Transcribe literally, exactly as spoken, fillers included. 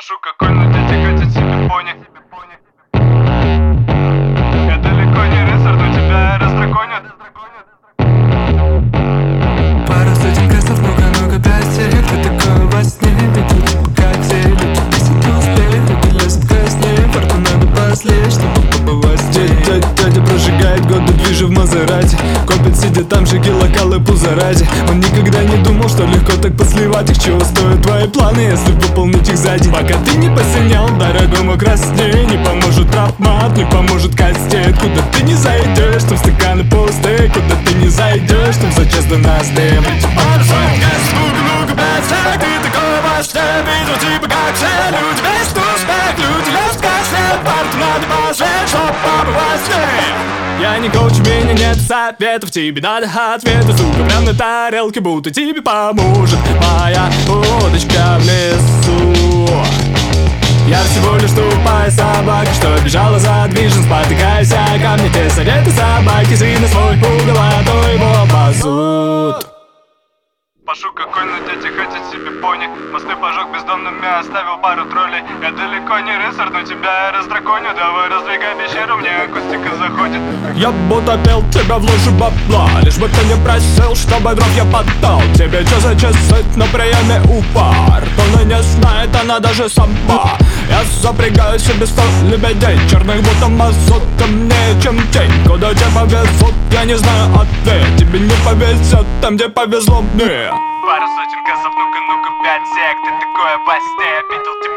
Пашу какой, но дети хотят себе пони. Я далеко не рыцарь, но тебя раздраконят. Пара сотен креслов, много-много пятерек. Ты такой во сне, ведут типа котель. Десять успех, лезет краснее. Форту надо послать, чтобы побывать здесь. Дядя, дядя прожигает годы, движи в Мазерати. Копит, сидя там же, гилокалы пузаради. Он никогда не думал, что легко так посливать их. Чего стоят твои планы, если выполнить их сзади? Пока ты не посинел, дорогому красней. Не поможет травмат, не поможет кастет. Куда ты не зайдешь, там стаканы пустые. Куда ты не зайдешь, там за честно нас дым. Много-много пятек, ты такой во сне. Видел типа как все люди, весь успех. Люди лезут как снег, парту надо пожечь, чтоб побывать с ней. Я не коуч, у меня нет советов, тебе надо ответы, сука, прям на тарелке, будто тебе поможет моя удочка в лесу. Я всего лишь тупая собака, что бежала за движен, спотыкаясь о камни. Те советы собаки, сына свой угол, а то его обозут. Пашу какой, но дети хотят себе пони. Мосты пожег бездомными, оставил пару троллей. Я далеко не рыцарь, но тебя раздраконю. Давай раздвигай пещеру, мне акустика заходит. Я бы допел тебя в лужу бабла, лишь бы ты не просил, чтобы дров я поддал. Тебе часы чесать на приеме упар, но не знает она даже сама. Я запрягаю себе сто лебедей, черных будто мазут, темнее чем тень. Куда тебе повезут, я не знаю ответ. Тебе не повезет там, где повезло мне. Пару сотен газов, ну-ка, ну-ка, пять сек. Ты такое во сне, видел тебя